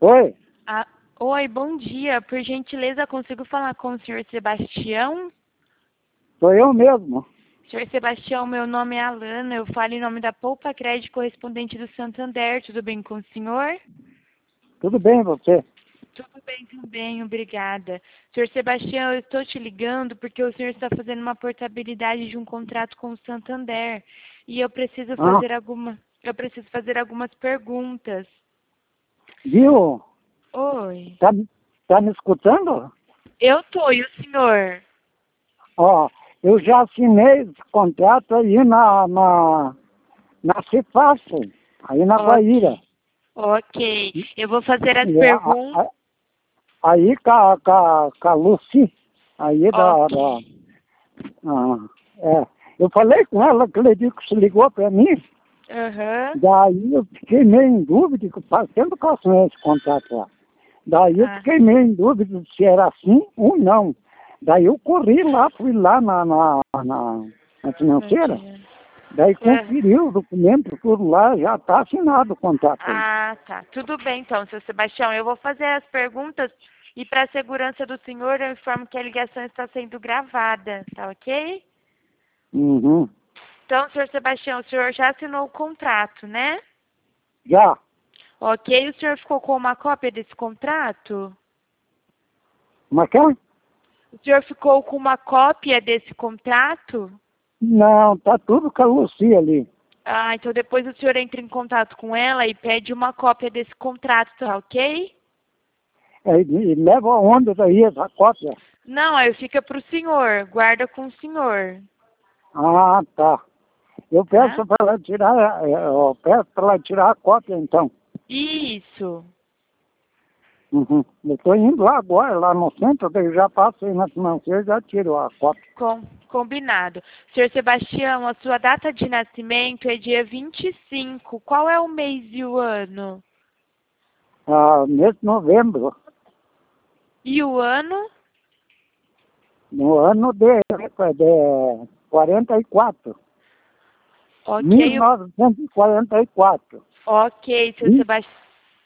Oi, Ah, oi, bom dia. Por gentileza, consigo falar com o senhor Sebastião? sou eu mesmo. Senhor Sebastião, meu nome é Alana. Eu falo em nome da Poupa Crédito correspondente do Santander. Tudo bem com o senhor? Tudo bem você? Tudo bem também, obrigada. Senhor Sebastião, eu estou te ligando porque o senhor está fazendo uma portabilidade de um contrato com o Santander e Ah, eu preciso fazer algumas perguntas. viu? Oi. Tá, tá me escutando? Eu tô, e o senhor? Ó, eu já assinei esse contrato aí na Cefaz, aí na Guaíra. Ok. Ok. Eu vou fazer as E perguntas. aí com a Lucy, aí Ok. eu falei com ela, acredito que se ligou para mim, Aham. daí eu fiquei meio em dúvida, que faz tempo que eu assinei esse contrato lá. Daí eu Ah, fiquei meio em dúvida se era assim ou não. Daí eu corri lá, fui lá na financeira, entendi. daí Ah, conferi o documento, tudo lá, já está assinado o contrato aí. tá. Tudo bem, então, seu Sebastião. Eu vou fazer as perguntas e, para a segurança do senhor, eu informo que a ligação está sendo gravada, tá ok? Uhum. Então, senhor Sebastião, o senhor já assinou o contrato, né? Já, Ok. O senhor ficou com uma cópia desse contrato? mas quer? O senhor ficou com uma cópia desse contrato? Não, tá tudo com a Lucia ali. Ah, então depois o senhor entra em contato com ela e pede uma cópia desse contrato, tá ok? E leva aonde daí essa cópia? Não, aí fica pro senhor, guarda com o senhor, Ah, tá. Eu tá? peço para ela tirar, eu peço para ela tirar a cópia então. Isso, Uhum. Eu estou indo lá agora, lá no centro, daí eu já passo aí na financeira e já tiro a cópia. combinado. Senhor Sebastião, a sua data de nascimento é dia 25. Qual é o mês e o ano? Mês de novembro, E o ano? no ano de 44, Ok, 1944, ok, senhor 20, Sebastião.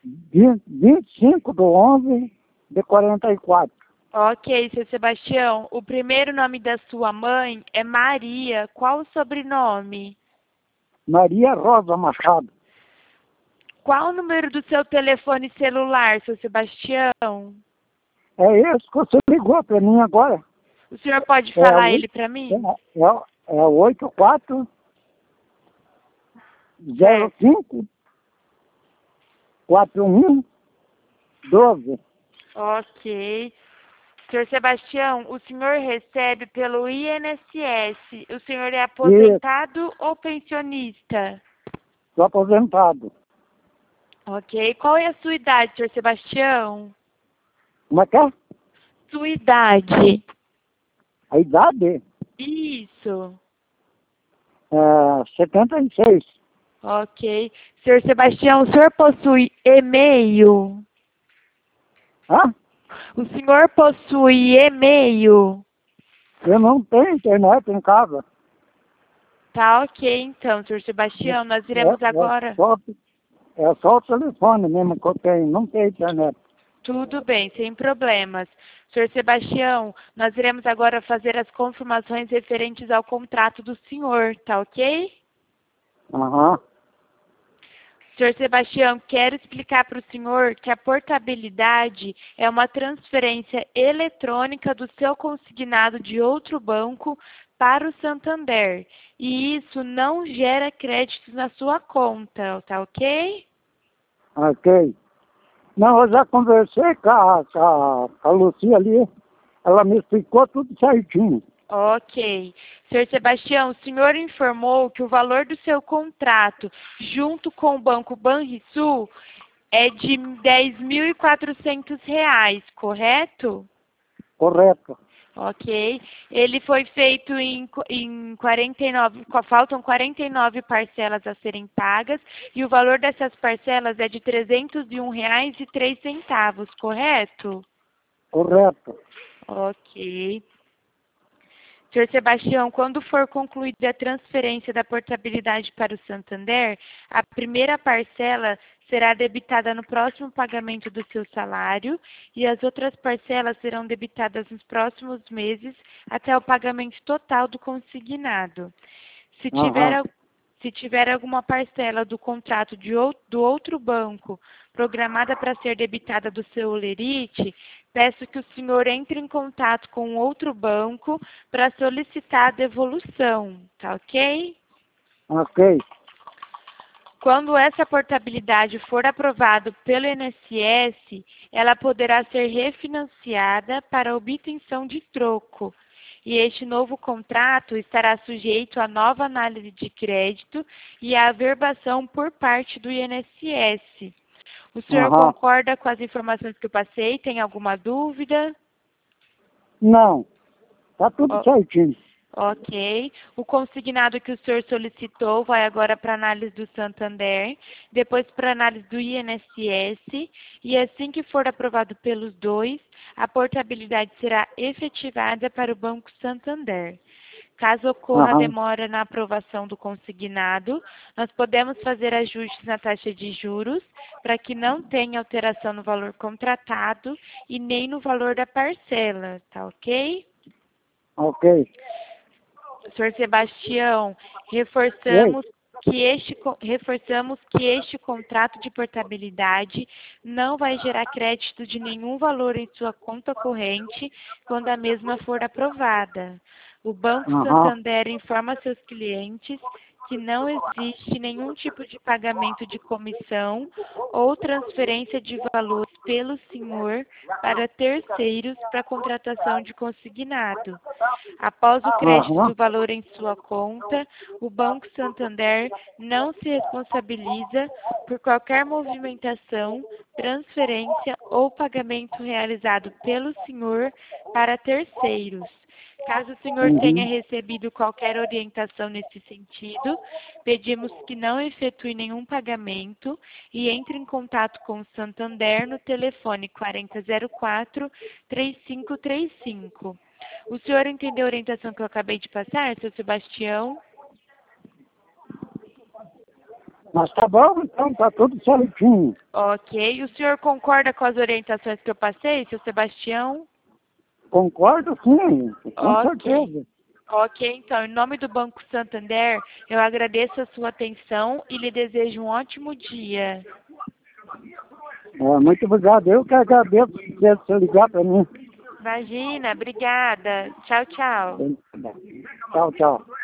25 de 11 de 44. Ok, seu Sebastião, o primeiro nome da sua mãe é Maria. Qual o sobrenome? Maria Rosa Machado. Qual o número do seu telefone celular, seu Sebastião? É esse que você ligou para mim agora. O senhor pode É, falar o- ele para mim? é 84 Certo. 05 41 12. Ok. Senhor Sebastião, o senhor recebe pelo INSS. O senhor é Isso, aposentado ou pensionista? estou aposentado. Ok. Qual é a sua idade, senhor Sebastião? Como é que é? Sua idade. A idade? Isso. 76. Ok. Senhor Sebastião, o senhor possui e-mail? Hã? O senhor possui e-mail? Eu não tenho internet em casa. Tá ok, então, senhor Sebastião, nós É, iremos agora. é só o telefone mesmo que eu tenho, não tenho internet. Tudo bem, sem problemas. Senhor Sebastião, nós iremos agora fazer as confirmações referentes ao contrato do senhor, tá ok? Aham. Senhor Sebastião, quero explicar para o senhor que a portabilidade é uma transferência eletrônica do seu consignado de outro banco para o Santander. E isso não gera créditos na sua conta, tá ok? Ok. Não, eu já conversei com a Lucia ali. Ela me explicou tudo certinho. Ok. Senhor Sebastião, o senhor informou que o valor do seu contrato, junto com o Banco Banrisul, é de R$ 10.400, correto? Correto. Ok. Ele foi feito em 49, faltam 49 parcelas a serem pagas e o valor dessas parcelas é de R$ 301,03, correto? Correto. Ok. Senhor Sebastião, quando for concluída a transferência da portabilidade para o Santander, a primeira parcela será debitada no próximo pagamento do seu salário e as outras parcelas serão debitadas nos próximos meses até o pagamento total do consignado. Se Aham. tiver alguma parcela do contrato do outro banco programada para ser debitada do seu Olerite, peço que o senhor entre em contato com outro banco para solicitar a devolução, tá ok? Ok. Quando essa portabilidade for aprovada pelo INSS, ela poderá ser refinanciada para obtenção de troco. E este novo contrato estará sujeito a nova análise de crédito e à averbação por parte do INSS. O senhor Aham. concorda com as informações que eu passei? Tem alguma dúvida? Não. Tá tudo Ó, certinho. ok. O consignado que o senhor solicitou vai agora para análise do Santander, depois para análise do INSS, e assim que for aprovado pelos dois, a portabilidade será efetivada para o Banco Santander. Caso ocorra Aham. demora na aprovação do consignado, nós podemos fazer ajustes na taxa de juros para que não tenha alteração no valor contratado e nem no valor da parcela, tá ok? Ok. Senhor Sebastião, Oi. reforçamos que este contrato de portabilidade não vai gerar crédito de nenhum valor em sua conta corrente quando a mesma for aprovada. O Banco Aham. Santander informa seus clientes que não existe nenhum tipo de pagamento de comissão ou transferência de valores pelo senhor para terceiros para contratação de consignado. Após o crédito Aham. do valor em sua conta, o Banco Santander não se responsabiliza por qualquer movimentação, transferência ou pagamento realizado pelo senhor para terceiros. Caso o senhor tenha Uhum. recebido qualquer orientação nesse sentido, pedimos que não efetue nenhum pagamento e entre em contato com o Santander no telefone 4004-3535. O senhor entendeu a orientação que eu acabei de passar, seu Sebastião? Mas tá bom, então tá tudo certinho. Ok. O senhor concorda com as orientações que eu passei, seu Sebastião? Concordo sim, com Ok. certeza. Ok, então, em nome do Banco Santander, eu agradeço a sua atenção e lhe desejo um ótimo dia. Muito obrigado. Eu que agradeço por você ligar para mim. Imagina, obrigada. Tchau, tchau. Tchau, tchau.